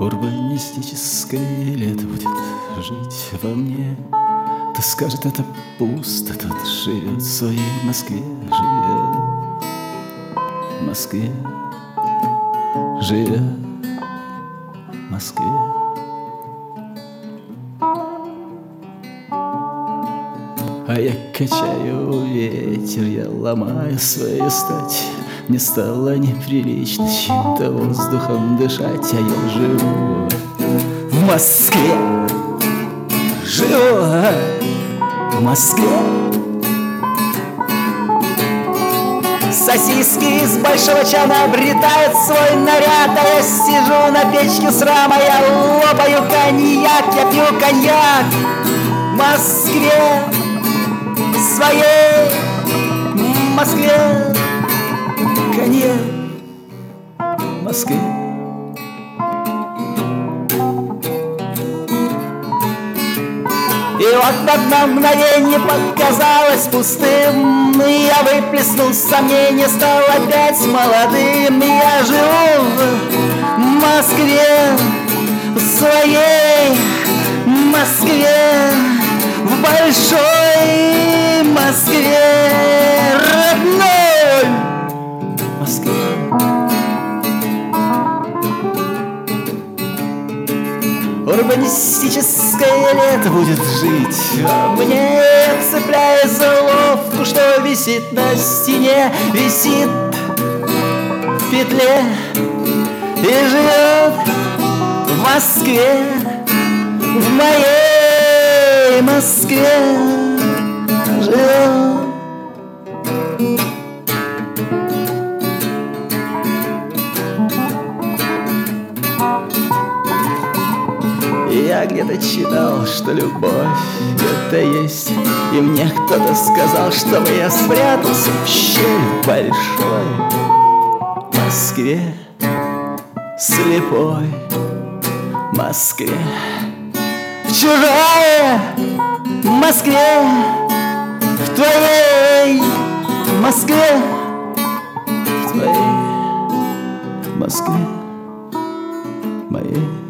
Урбанистическое лето будет жить во мне. Кто скажет, это пусто, тот живет в своей Москве, живет в Москве, живет в Москве. А я качаю ветер, я ломаю свою стать. Мне стало неприлично чьим-то воздухом дышать. А я живу в Москве, живу в Москве. Сосиски из большого чана обретают свой наряд. А я сижу на печке с рамой, я лопаю коньяк, я пью коньяк в Москве, в своей Москве, коньяк в Москве. И вот одно мгновение показалось пустым, и я выплеснул сомнения, стал опять молодым. Я живу в Москве, в своей Москве, в большой Москве, родной Москве. Урбанистическое лето будет жить во мне, цепляя за уловку, что висит на стене, висит в петле и живет в Москве, в моей Москве живет. Я где-то читал, что любовь где-то есть, и мне кто-то сказал, чтобы я спрятался в щель большой Москве, слепой Москве, в чужой Москве, в твоей Москве, в твоей Москве, моей.